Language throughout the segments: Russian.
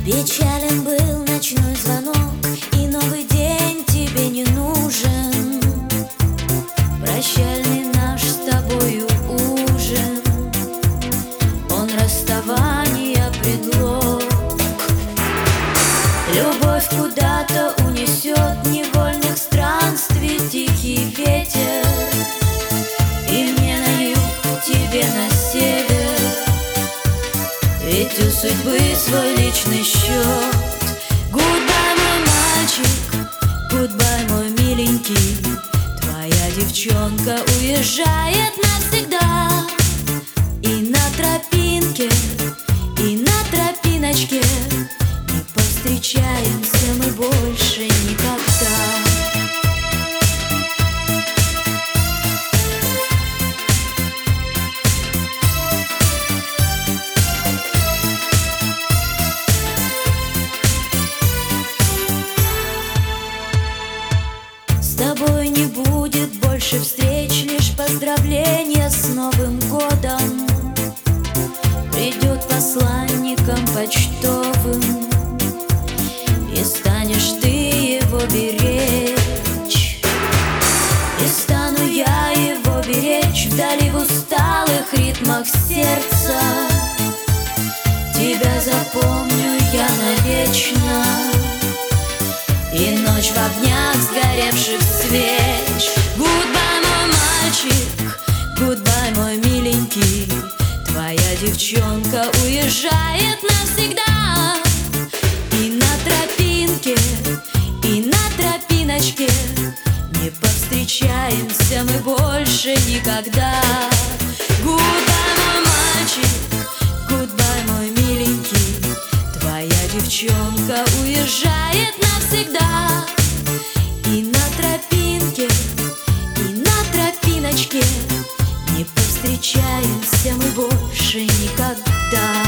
Печален был ночной звонок, и новый день тебе не нужен. Прощальный наш с тобою ужин, он расставания предлог. Любовь куда-то унесет невольных странствий тихий ветер, и мне на юг, тебе на север. Ведь у судьбы свой личный счет. Гудбай, мой мальчик, гудбай, мой миленький. Твоя девчонка уезжает навсегда. И на тропинке, и на тропиночке не повстречаемся мы больше никогда. С тобой не будет больше встреч, лишь поздравления с Новым годом. Придет посланником почтовым, и станешь ты его беречь. И стану я его беречь вдали в усталых ритмах сердца. Тебя запомню я навечно, и ночь в огнях сгоревших свеч. Гудбай, мой мальчик, гудбай, мой миленький. Твоя девчонка уезжает навсегда. И на тропинке, и на тропиночке не повстречаемся мы больше никогда. Гудбай, мой мальчик, гудбай, мой миленький. Твоя девчонка уезжает навсегда. И на тропинке, и на тропиночке не повстречаемся мы больше никогда.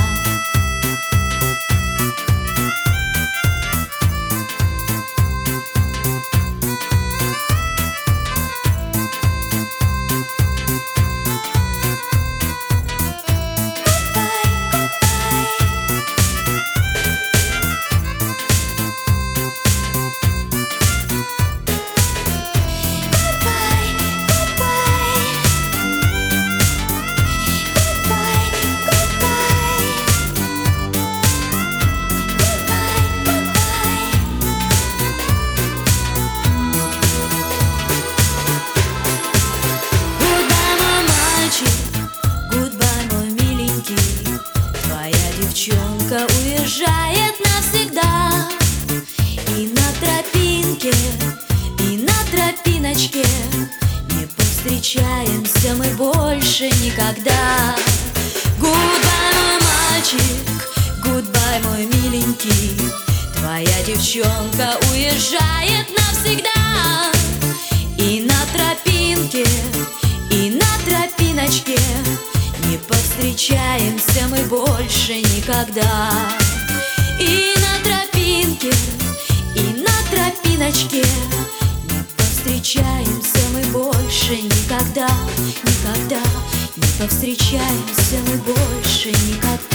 Девчонка уезжает навсегда. И на тропинке, и на тропиночке не повстречаемся мы больше никогда. Гудбай, мой мальчик, гудбай, мой миленький. Твоя девчонка уезжает навсегда. И на тропинке, и на тропиночке не повстречаемся мы больше никогда. И на тропинке, и на тропиночке не повстречаемся мы больше никогда, никогда. Не повстречаемся мы больше никогда.